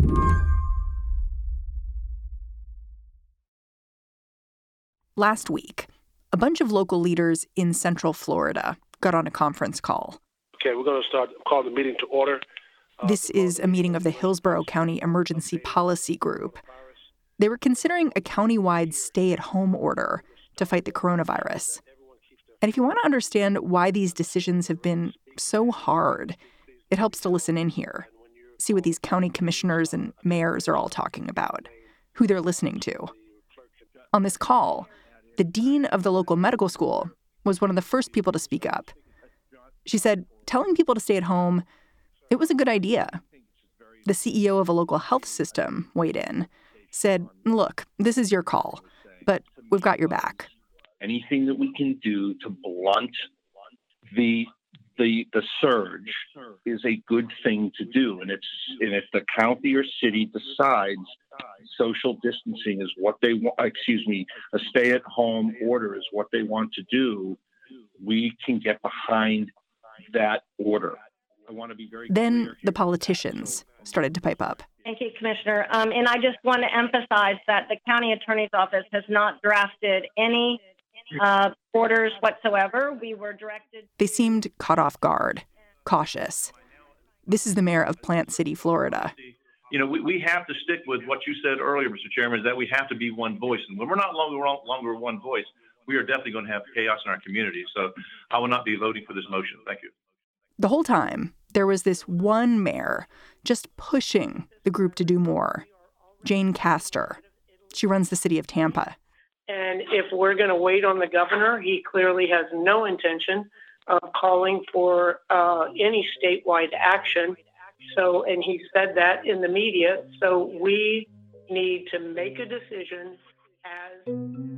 Last week, a bunch of local leaders in Central Florida got on a conference call. Okay, we're going to start calling the meeting to order. This is a meeting of the Hillsborough County Emergency Policy Group. They were considering a countywide stay-at-home order to fight the coronavirus. And if you want to understand why these decisions have been so hard, it helps to listen in here. See what these county commissioners and mayors are all talking about, who they're listening to. On this call, the dean of the local medical school was one of the first people to speak up. She said telling people to stay at home, it was a good idea. The CEO of a local health system weighed in, said, look, this is your call, but we've got your back. Anything that we can do to blunt the surge is a good thing to do. And if the county or city decides social distancing is what they want, a stay-at-home order is what they want to do, we can get behind that order. I want to be very Then clear. the politicians started to pipe up. Thank you, Commissioner. And I just want to emphasize that the county attorney's office has not drafted any orders whatsoever. We were directed. They seemed caught off guard, cautious. This is the mayor of Plant City, Florida. You know, we have to stick with what you said earlier, Mr. Chairman, is that we have to be one voice. And when we're not longer one voice, we are definitely going to have chaos in our community. So I will not be voting for this motion. Thank you. The whole time, there was this one mayor just pushing the group to do more. Jane Castor. She runs the city of Tampa. And if we're going to wait on the governor, he clearly has no intention of calling for any statewide action. So, and he said that in the media. So we need to make a decision as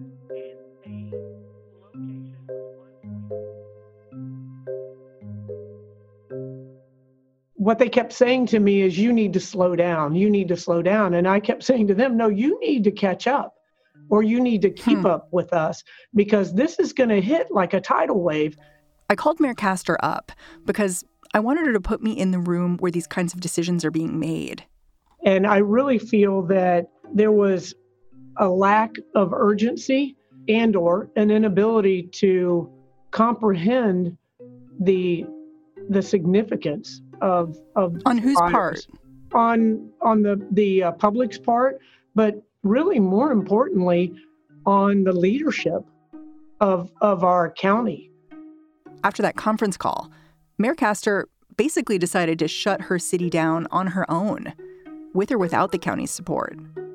what they kept saying to me is, you need to slow down. You need to slow down. And I kept saying to them, no, you need to catch up, or you need to keep up with us, because this is going to hit like a tidal wave. I called Mayor Castor up because I wanted her to put me in the room where these kinds of decisions are being made. And I really feel that there was a lack of urgency and or an inability to comprehend the significance of on whose virus. part? On the public's part, but really more importantly, on the leadership of our county. After that conference call, Mayor Castor basically decided to shut her city down on her own, with or without the county's support.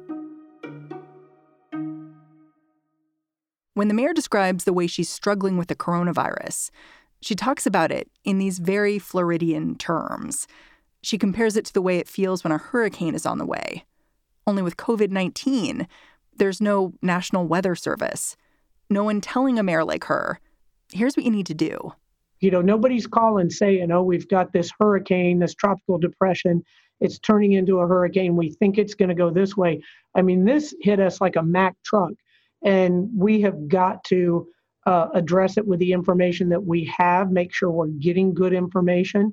When the mayor describes the way she's struggling with the coronavirus, she talks about it in these very Floridian terms. She compares it to the way it feels when a hurricane is on the way. Only with COVID-19, there's no National Weather Service. No one telling a mayor like her, here's what you need to do. You know, nobody's calling saying, oh, we've got this hurricane, this tropical depression. It's turning into a hurricane. We think it's going to go this way. I mean, this hit us like a Mack truck, and we have got to address it with the information that we have, make sure we're getting good information.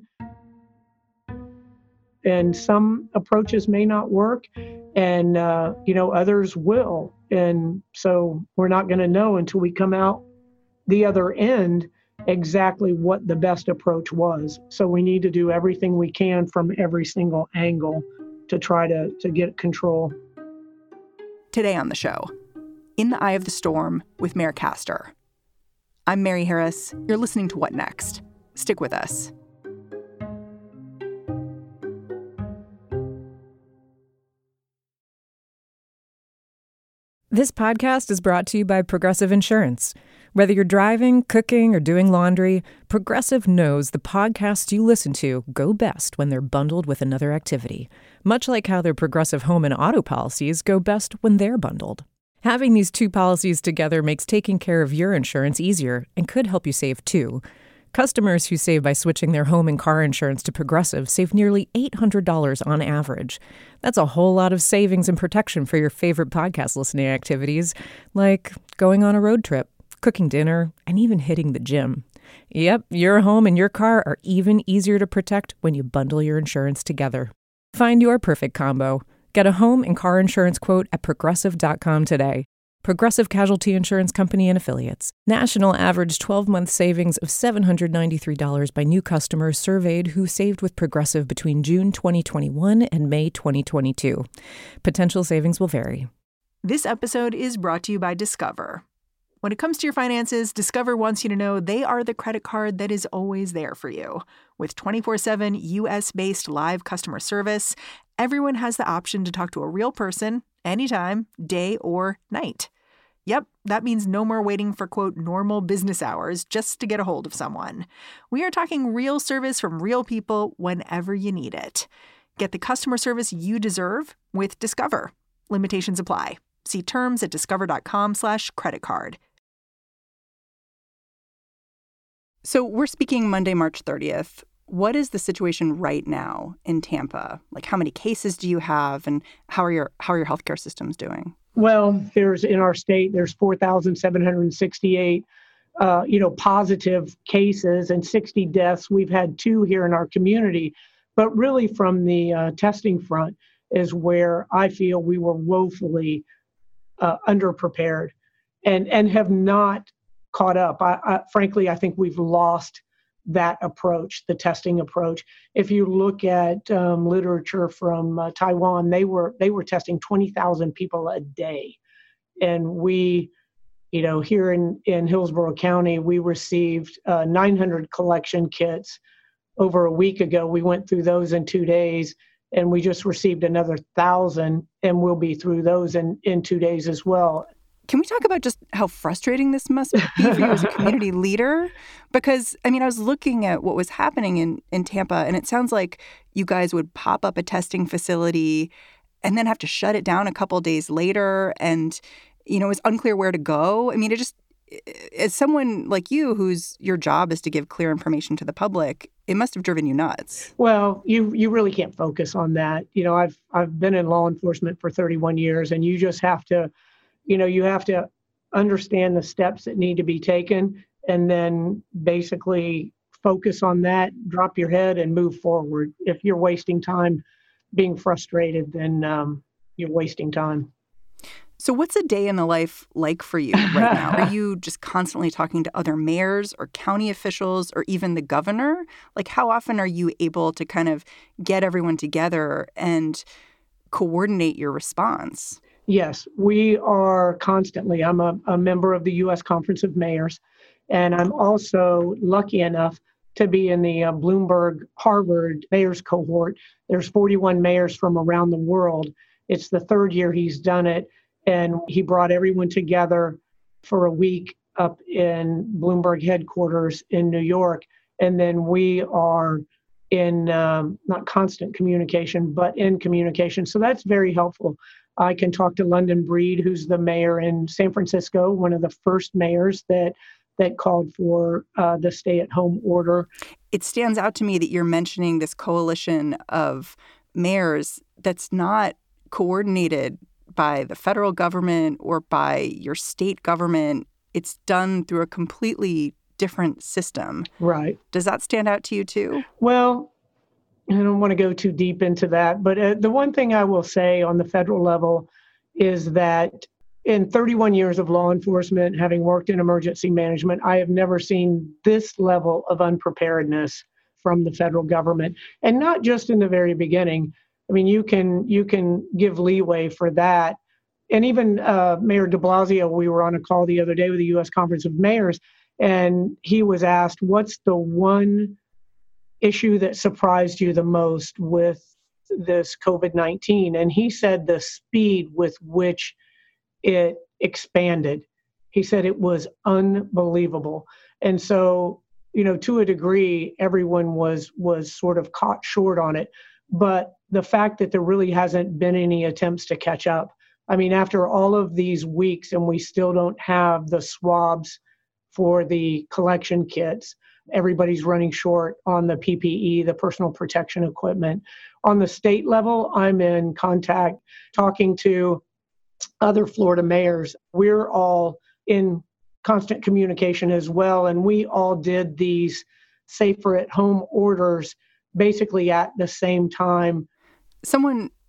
And some approaches may not work, and, others will. And so we're not going to know until we come out the other end exactly what the best approach was. So we need to do everything we can from every single angle to try to get control. Today on the show, In the Eye of the Storm with Mayor Castor. I'm Mary Harris. You're listening to What Next? Stick with us. This podcast is brought to you by Progressive Insurance. Whether you're driving, cooking, or doing laundry, Progressive knows the podcasts you listen to go best when they're bundled with another activity, much like how their Progressive home and auto policies go best when they're bundled. Having these two policies together makes taking care of your insurance easier and could help you save, too. Customers who save by switching their home and car insurance to Progressive save nearly $800 on average. That's a whole lot of savings and protection for your favorite podcast listening activities, like going on a road trip, cooking dinner, and even hitting the gym. Yep, your home and your car are even easier to protect when you bundle your insurance together. Find your perfect combo Get a home and car insurance quote at Progressive.com today. Progressive Casualty Insurance Company and Affiliates. National average 12-month savings of $793 by new customers surveyed who saved with Progressive between June 2021 and May 2022. Potential savings will vary. This episode is brought to you by Discover. When it comes to your finances, Discover wants you to know they are the credit card that is always there for you. With 24/7 U.S.-based live customer service, everyone has the option to talk to a real person anytime, day or night. Yep, that means no more waiting for, quote, normal business hours just to get a hold of someone. We are talking real service from real people whenever you need it. Get the customer service you deserve with Discover. Limitations apply. See terms at discover.com/creditcard. So we're speaking Monday, March 30th. What is the situation right now in Tampa? Like, how many cases do you have, and how are your healthcare systems doing? Well, in our state, there's 4,768, positive cases and 60 deaths. We've had 2 here in our community, but really from the testing front is where I feel we were woefully underprepared and have not caught up. Frankly, I think we've lost that approach, the testing approach. If you look at literature from Taiwan, they were testing 20,000 people a day. And we, here in Hillsborough County, we received 900 collection kits over a week ago. We went through those in 2 days, and we just received another 1,000, and we'll be through those in 2 days as well. Can we talk about just how frustrating this must be for you as a community leader? Because, I was looking at what was happening in Tampa, and it sounds like you guys would pop up a testing facility and then have to shut it down a couple of days later. And, it's unclear where to go. It just, as someone like you, your job is to give clear information to the public, it must have driven you nuts. Well, you really can't focus on that. I've been in law enforcement for 31 years, and you just have to you have to understand the steps that need to be taken and then basically focus on that, drop your head and move forward. If you're wasting time being frustrated, then you're wasting time. So what's a day in the life like for you right now? Are you just constantly talking to other mayors or county officials or even the governor? Like, how often are you able to kind of get everyone together and coordinate your response? Yes, we are constantly. I'm a member of the U.S. Conference of Mayors, and I'm also lucky enough to be in the Bloomberg Harvard Mayors Cohort. There's 41 mayors from around the world. It's the 3rd year he's done it, and he brought everyone together for a week up in Bloomberg headquarters in New York, and then we are in not constant communication, but in communication. So that's very helpful. I can talk to London Breed, who's the mayor in San Francisco, one of the first mayors that called for the stay-at-home order. It stands out to me that you're mentioning this coalition of mayors that's not coordinated by the federal government or by your state government. It's done through a completely different system. Right. Does that stand out to you too? Well, I don't want to go too deep into that, but the one thing I will say on the federal level is that in 31 years of law enforcement, having worked in emergency management, I have never seen this level of unpreparedness from the federal government. And not just in the very beginning. You can give leeway for that. And even Mayor de Blasio, we were on a call the other day with the U.S. Conference of Mayors, and he was asked, what's the one issue that surprised you the most with this COVID-19? And he said the speed with which it expanded. He said it was unbelievable. And so, to a degree, everyone was sort of caught short on it. But the fact that there really hasn't been any attempts to catch up. After all of these weeks and we still don't have the swabs for the collection kits, everybody's running short on the PPE, the personal protection equipment. On the state level, I'm in contact talking to other Florida mayors. We're all in constant communication as well, and we all did these safer at home orders basically at the same time. Someone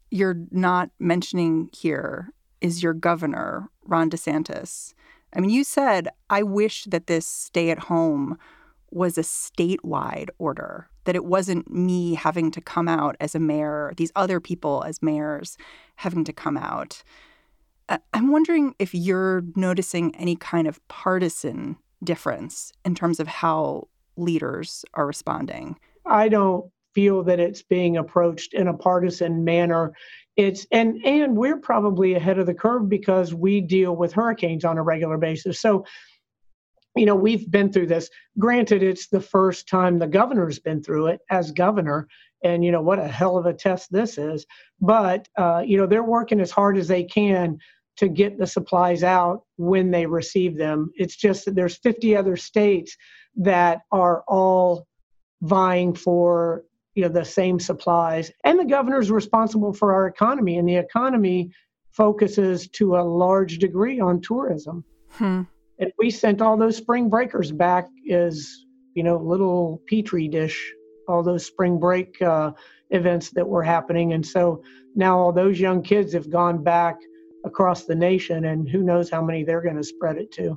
you're not mentioning here is your governor, Ron DeSantis. I mean, you said, I wish that this stay at home was a statewide order, that it wasn't me having to come out as a mayor, these other people as mayors having to come out. I'm wondering if you're noticing any kind of partisan difference in terms of how leaders are responding. I don't feel that it's being approached in a partisan manner. And we're probably ahead of the curve because we deal with hurricanes on a regular basis. So, we've been through this. Granted, it's the first time the governor's been through it as governor. And, what a hell of a test this is. But, they're working as hard as they can to get the supplies out when they receive them. It's just that there's 50 other states that are all vying for, the same supplies. And the governor's responsible for our economy. And the economy focuses to a large degree on tourism. And we sent all those spring breakers back as, little petri dish, all those spring break events that were happening. And so now all those young kids have gone back across the nation, and who knows how many they're going to spread it to.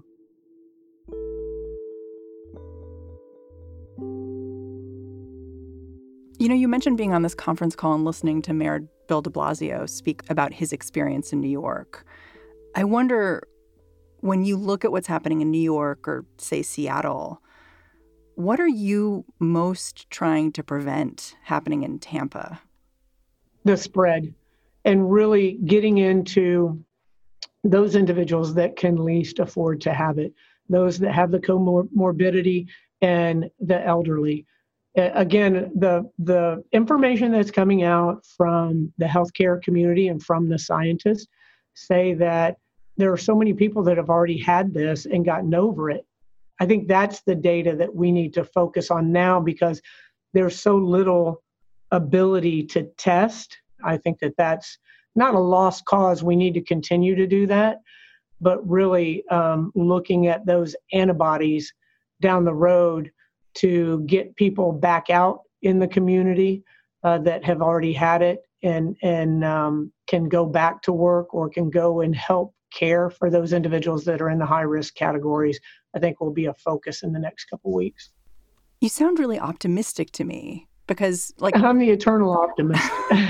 You mentioned being on this conference call and listening to Mayor Bill de Blasio speak about his experience in New York. I wonder, when you look at what's happening in New York or, say, Seattle, what are you most trying to prevent happening in Tampa? The spread, and really getting into those individuals that can least afford to have it, those that have the comorbidity and the elderly. Again, the information that's coming out from the healthcare community and from the scientists say that there are so many people that have already had this and gotten over it. I think that's the data that we need to focus on now because there's so little ability to test. I think that that's not a lost cause. We need to continue to do that, but really looking at those antibodies down the road to get people back out in the community that have already had it and can go back to work or can go and help care for those individuals that are in the high risk categories, I think will be a focus in the next couple of weeks. You sound really optimistic to me because, I'm the eternal optimist.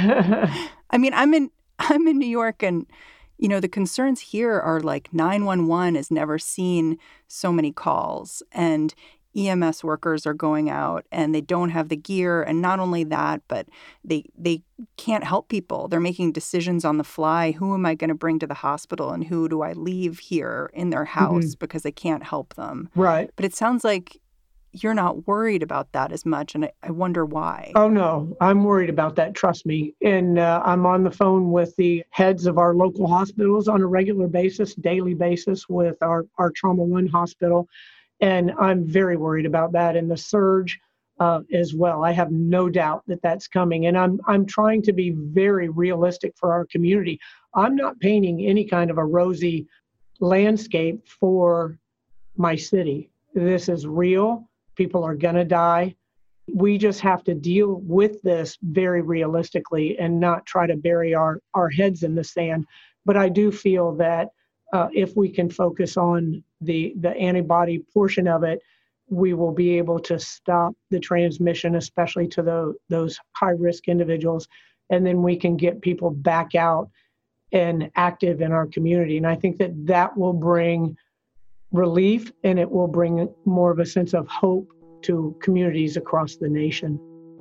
I mean, I'm in New York, and the concerns here are 911 has never seen so many calls, and EMS workers are going out and they don't have the gear. And not only that, but they can't help people. They're making decisions on the fly. Who am I going to bring to the hospital and who do I leave here in their house because I can't help them? Right. But it sounds like you're not worried about that as much. And I wonder why. Oh, no, I'm worried about that. Trust me. And I'm on the phone with the heads of our local hospitals on a regular basis, daily basis with our Trauma One hospital. And I'm very worried about that and the surge as well. I have no doubt that that's coming. And I'm trying to be very realistic for our community. I'm not painting any kind of a rosy landscape for my city. This is real. People are going to die. We just have to deal with this very realistically and not try to bury our heads in the sand. But I do feel that if we can focus on the antibody portion of it, we will be able to stop the transmission, especially to those high-risk individuals, and then we can get people back out and active in our community. And I think that will bring relief, and it will bring more of a sense of hope to communities across the nation.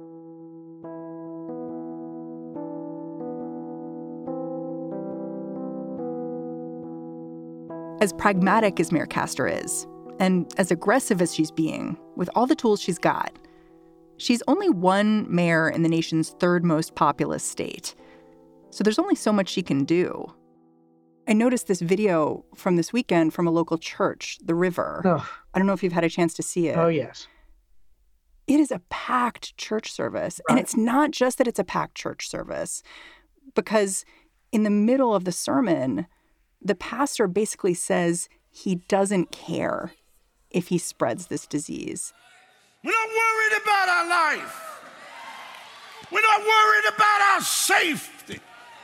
As pragmatic as Mayor Castor is, and as aggressive as she's being, with all the tools she's got, she's only one mayor in the nation's third most populous state. So there's only so much she can do. I noticed this video from this weekend from a local church, The River. Oh. I don't know if you've had a chance to see it. Oh, yes. It is a packed church service. Right. And it's not just that it's a packed church service, because in the middle of the sermon, the pastor basically says he doesn't care if he spreads this disease. We're not worried about our life. We're not worried about our safety.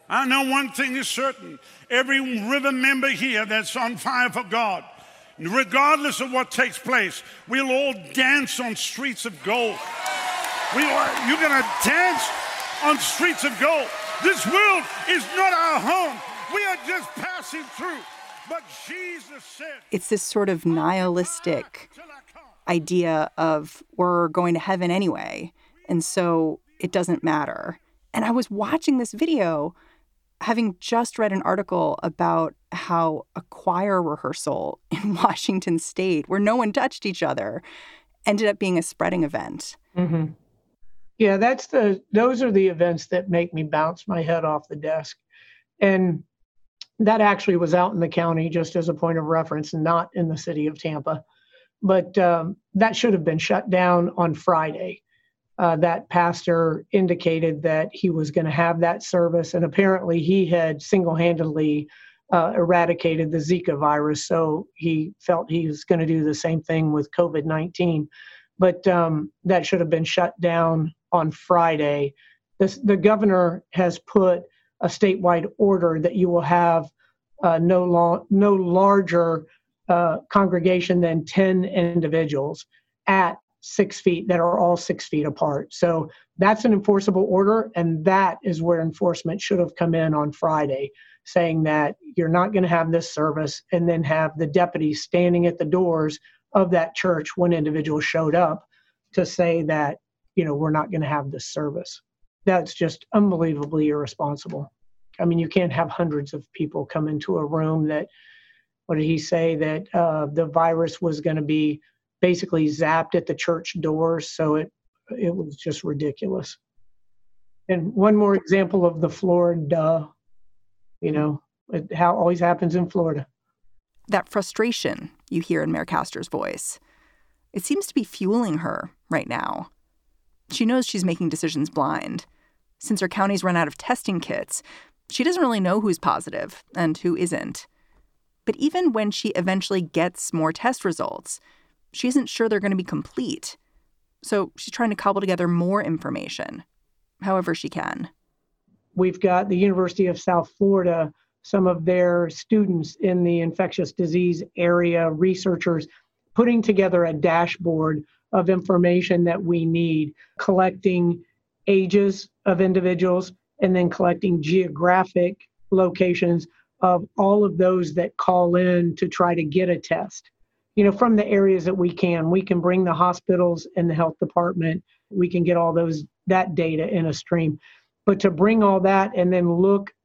I know one thing is certain. Every river member here that's on fire for God, regardless of what takes place, we'll all dance on streets of gold. You're going to dance on streets of gold. This world is not our home. We are just passing through. But Jesus said, it's this sort of nihilistic idea of we're going to heaven anyway, and so it doesn't matter. And I was watching this video, having just read an article about how a choir rehearsal in Washington State, where no one touched each other, ended up being a spreading event. Mm-hmm. Yeah, those are the events that make me bounce my head off the desk. And that actually was out in the county, just as a point of reference, not in the city of Tampa. But that should have been shut down on Friday. That pastor indicated that he was going to have that service, and apparently he had single-handedly eradicated the Zika virus, so he felt he was going to do the same thing with COVID-19. But that should have been shut down on Friday. The governor has put a statewide order that you will have no larger congregation than 10 individuals at 6 feet that are all 6 feet apart. So that's an enforceable order, and that is where enforcement should have come in on Friday, saying that you're not going to have this service and then have the deputies standing at the doors of that church when individuals showed up to say that, we're not going to have this service. That's just unbelievably irresponsible. I mean, you can't have hundreds of people come into a room that, what did he say, that the virus was going to be basically zapped at the church doors. So it was just ridiculous. And one more example of the Florida, how it always happens in Florida. That frustration you hear in Mayor Castor's voice, it seems to be fueling her right now. She knows she's making decisions blind. Since her county's run out of testing kits, she doesn't really know who's positive and who isn't. But even when she eventually gets more test results, she isn't sure they're going to be complete. So she's trying to cobble together more information, however she can. We've got the University of South Florida, some of their students in the infectious disease area, researchers, putting together a dashboard of information that we need, collecting ages of individuals and then collecting geographic locations of all of those that call in to try to get a test. From the areas that we can bring the hospitals and the health department, we can get all that data in a stream. But to bring all that and then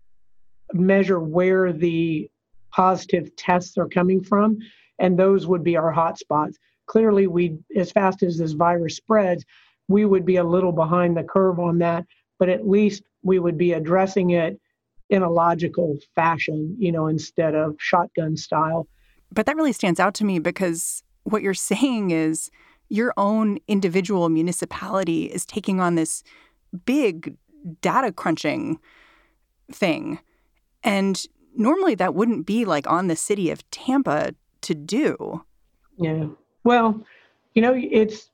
measure where the positive tests are coming from, and those would be our hot spots. Clearly, as fast as this virus spreads, we would be a little behind the curve on that, but at least we would be addressing it in a logical fashion, instead of shotgun style. But that really stands out to me because what you're saying is your own individual municipality is taking on this big data crunching thing. And normally that wouldn't be on the city of Tampa to do. Yeah. Well, it's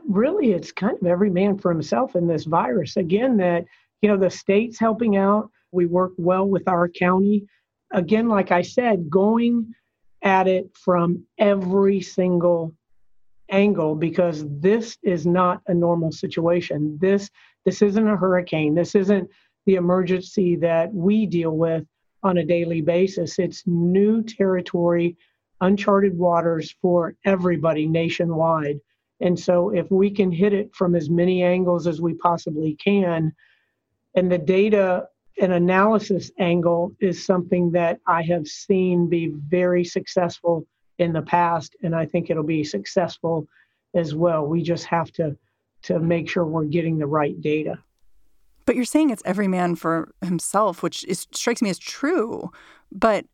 kind of every man for himself in this virus. Again, that, the state's helping out. We work well with our county. Again, like I said, going at it from every single angle, because this is not a normal situation. This isn't a hurricane. This isn't the emergency that we deal with on a daily basis. It's new territory, uncharted waters for everybody nationwide. And so if we can hit it from as many angles as we possibly can, and the data and analysis angle is something that I have seen be very successful in the past, and I think it'll be successful as well. We just have to make sure we're getting the right data. But you're saying it's every man for himself, which strikes me as true. But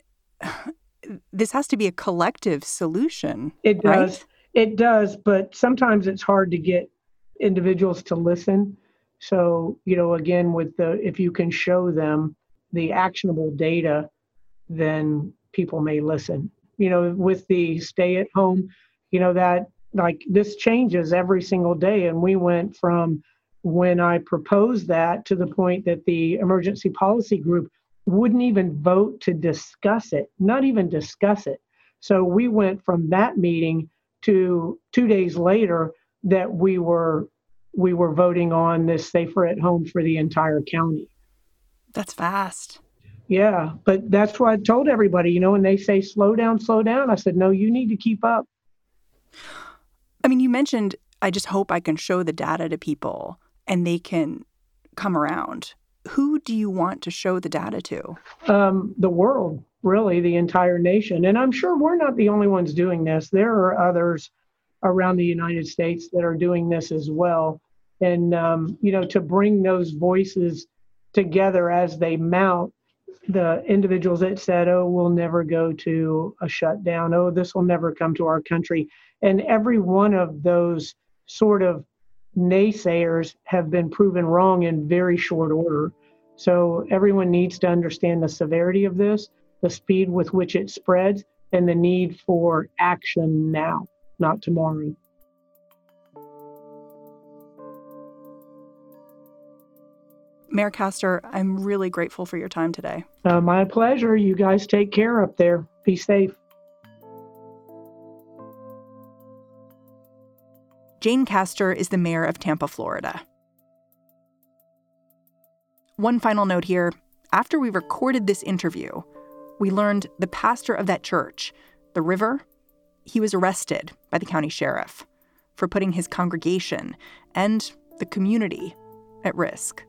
this has to be a collective solution. It does. Right? It does. But sometimes it's hard to get individuals to listen. So, again, if you can show them the actionable data, then people may listen. With the stay at home, that this changes every single day. And we went from when I proposed that to the point that the emergency policy group wouldn't even vote to discuss it, not even discuss it. So we went from that meeting to 2 days later that we were voting on this safer at home for the entire county. That's fast. Yeah, but that's what I told everybody, you know, when they say slow down, I said, no, you need to keep up. I mean, you mentioned, I just hope I can show the data to people and they can come around. Who do you want to show the data to? The world, really, the entire nation. And I'm sure we're not the only ones doing this. There are others around the United States that are doing this as well. And, you know, to bring those voices together as they mount, the individuals that said, oh, we'll never go to a shutdown. Oh, this will never come to our country. And every one of those sort of naysayers have been proven wrong in very short order. So everyone needs to understand the severity of this, the speed with which it spreads, and the need for action now, not tomorrow. Mayor Castor, I'm really grateful for your time today. My pleasure. You guys take care up there. Be safe. Jane Castor is the mayor of Tampa, Florida. One final note here. After we recorded this interview, we learned the pastor of that church, the River, he was arrested by the county sheriff for putting his congregation and the community at risk.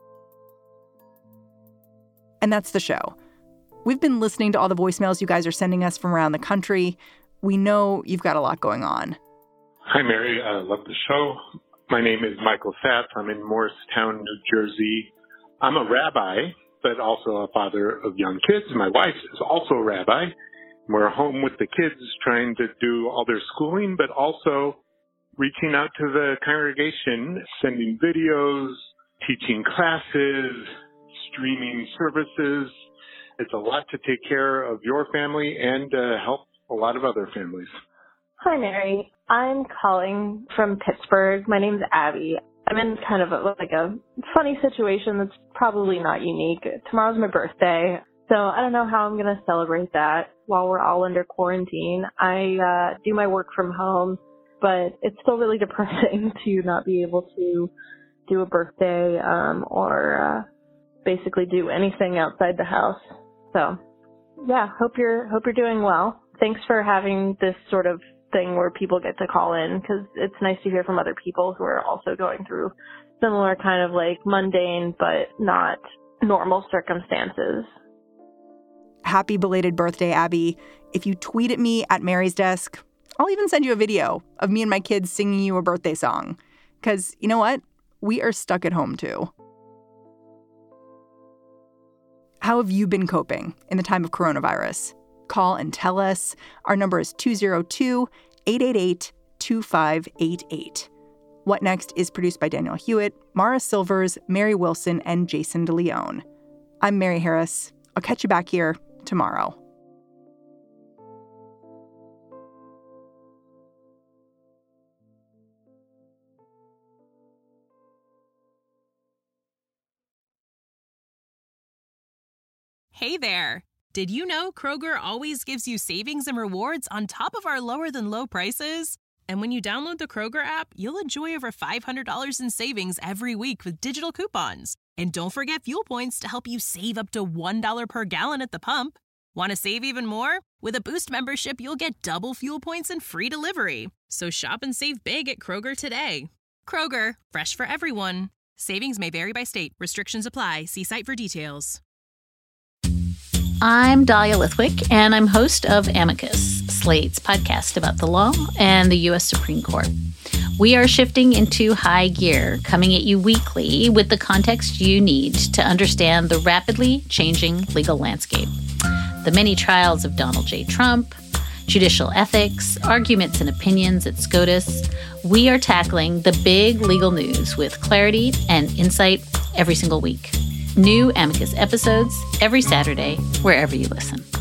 And that's the show. We've been listening to all the voicemails you guys are sending us from around the country. We know you've got a lot going on. Hi, Mary. I love the show. My name is Michael Sapp. I'm in Morristown, New Jersey. I'm a rabbi, but also a father of young kids. My wife is also a rabbi. We're home with the kids trying to do all their schooling, but also reaching out to the congregation, sending videos, teaching classes, streaming services. It's a lot to take care of your family and help a lot of other families. Hi, Mary. I'm calling from Pittsburgh. My name's Abby. I'm in kind of a funny situation that's probably not unique. Tomorrow's my birthday, so I don't know how I'm going to celebrate that while we're all under quarantine. I do my work from home, but it's still really depressing to not be able to do a birthday or basically do anything outside the house. So, yeah, hope you're doing well. Thanks for having this sort of thing where people get to call in, because it's nice to hear from other people who are also going through similar kind of like mundane but not normal circumstances. Happy belated birthday, Abby. If you tweet at me at Mary's Desk, I'll even send you a video of me and my kids singing you a birthday song. Because you know what? We are stuck at home too. How have you been coping in the time of coronavirus? Call and tell us. Our number is 202-888-2588. What Next is produced by Daniel Hewitt, Mara Silvers, Mary Wilson, and Jason DeLeon. I'm Mary Harris. I'll catch you back here tomorrow. Hey there. Did you know Kroger always gives you savings and rewards on top of our lower-than-low prices? And when you download the Kroger app, you'll enjoy over $500 in savings every week with digital coupons. And don't forget fuel points to help you save up to $1 per gallon at the pump. Want to save even more? With a Boost membership, you'll get double fuel points and free delivery. So shop and save big at Kroger today. Kroger, fresh for everyone. Savings may vary by state. Restrictions apply. See site for details. I'm Dahlia Lithwick, and I'm host of Amicus, Slate's podcast about the law and the U.S. Supreme Court. We are shifting into high gear, coming at you weekly with the context you need to understand the rapidly changing legal landscape. The many trials of Donald J. Trump, judicial ethics, arguments and opinions at SCOTUS. We are tackling the big legal news with clarity and insight every single week. New Amicus episodes every Saturday, wherever you listen.